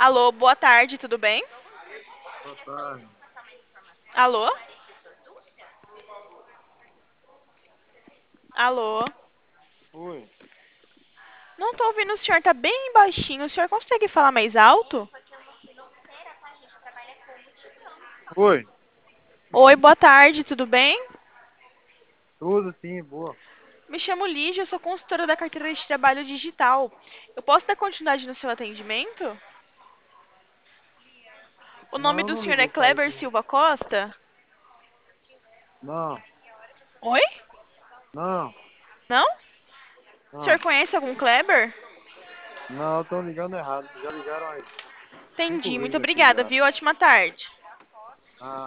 Alô, boa tarde, tudo bem? Boa tarde. Alô? Alô? Oi. Não tô ouvindo o senhor, tá bem baixinho. O senhor consegue falar mais alto? Oi. Oi, boa tarde, tudo bem? Tudo sim, boa. Me chamo Lígia, eu sou consultora da carteira de trabalho digital. Eu posso dar continuidade no seu atendimento? O nome Não, do não senhor é ligou para isso Clever não. Silva Costa? Não, Oi? não, Não? O senhor não. conhece algum Kleber? Não, estão ligando errado. Já ligaram aí. Cinco Entendi, muito vezes aqui obrigada, já. viu? Ótima tarde. Ah,